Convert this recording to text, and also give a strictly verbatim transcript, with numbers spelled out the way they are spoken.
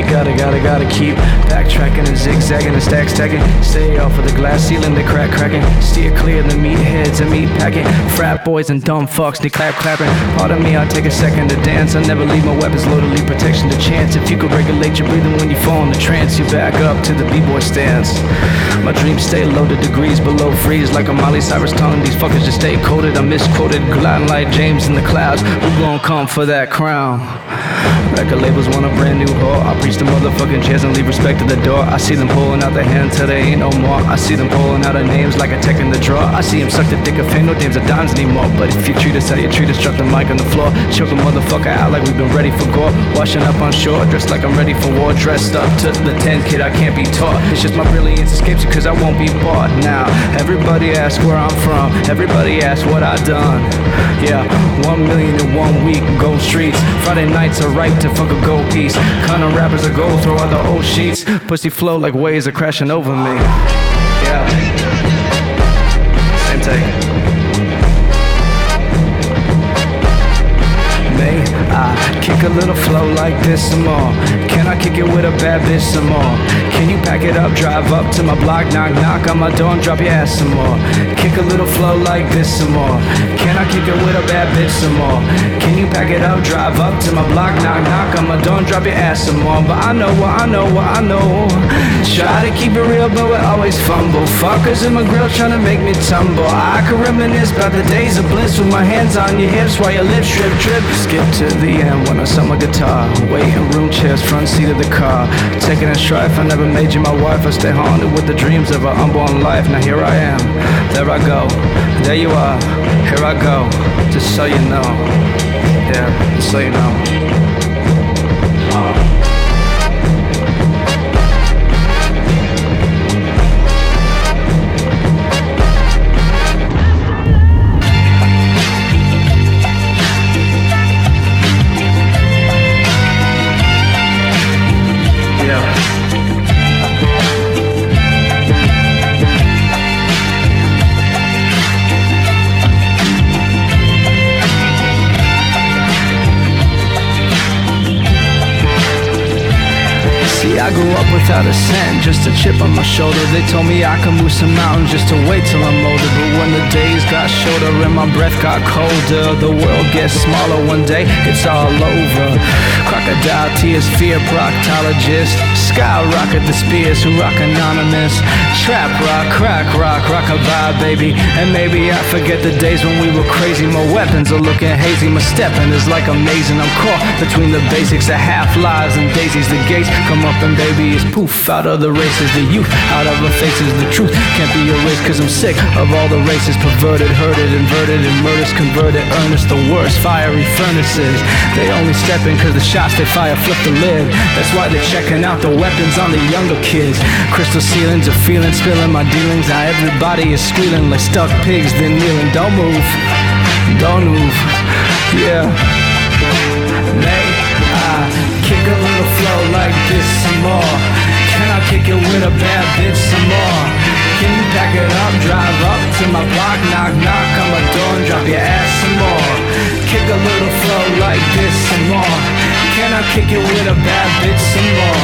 gotta, gotta, gotta keep backtracking and zigzagging and stack stacking. Stay off of the glass ceiling, they crack cracking. Steer clear the meatheads and meat packing. Frat boys and dumb fucks, they clap clapping. Pardon me, I take a second to dance. I never leave my weapons loaded, leave protection to chance. If you could regulate your breathing when you fall in the trance, you back up to the b-boy stance. My dreams stay loaded, degrees below freeze. Like a Miley Cyrus tongue, these fuckers just stay coded. I'm misquoted, gliding like James in the clouds. Who gon' come for that crown? Record labels want a brand new whore. I preach the motherfucking chairs and leave respect to the door. I see them pulling out their hand till they ain't no more. I see them pulling out their names like a tech in the drawer. I see them suck the dick of fame, no dames or dimes anymore. But if you treat us how you treat us, drop the mic on the floor. Choke a motherfucker out like we've been ready for gore. Washing up on shore, dressed like I'm ready for war. Dressed up to the ten, kid, I can't be taught. It's just my brilliance escapes you cause I won't be bought. Now, everybody asks where I'm from. Everybody asks what I done. Yeah, one million in one week, gold streets. Friday nights are right to fuck a gold piece. Kind of rappers are gold, throw out the old sheets. Pussy flow like waves are crashing over me. Yeah. Same take. May I kick a little flow like this some more? Can I kick it with a bad bitch some more? Can you pack it up, drive up to my block, knock knock on my door and drop your ass some more? Kick a little flow like this some more? Can I kick it with a bad bitch some more? Can you pack it up, drive up to my block, knock knock on my door and drop your ass some more? But I know what I know what I know. Try to keep it real but we always fumble. Fuckers in my grill trying to make me tumble. I can reminisce about the days of bliss with my hands on your hips while your lips trip trip. Skip to the end when I sell my guitar. Waiting room chairs, front seat of the car. Taking a strife, I never made you my wife. I stay haunted with the dreams of an unborn life. Now here I am, there I go. There you are, here I go. Just so you know, yeah, just so you know. uh. I grew up without a cent, just a chip on my shoulder. They told me I could move some mountains just to wait till I'm older. But when the days got shorter and my breath got colder, the world gets smaller one day, it's all over. Crocodile tears, fear proctologist. Skyrocket the spears who rock anonymous. Trap rock, crack rock, rockabye baby. And maybe I forget the days when we were crazy. My weapons are looking hazy, my stepping is like amazing. I'm caught between the basics of half lives and daisies. The gates come up and baby is poof. Out of the races, the youth, out of our faces. The truth can't be erased cause I'm sick of all the races. Perverted, herded, inverted, and murders converted. Earnest, the worst, fiery furnaces. They only step in cause the shots they fire flip the lid. That's why they're checking out the weapons on the younger kids. Crystal ceilings of feeling, spilling my dealings. Now everybody is squealing like stuck pigs, then kneeling. Don't move, don't move, yeah. May I kick a little flow like this some more? Can I kick it with a bad bitch some more? Can you pack it up, drive up to my block, knock knock on my door and drop your ass some more? Kick a little flow like this some more? Can I kick it with a bad bitch some more?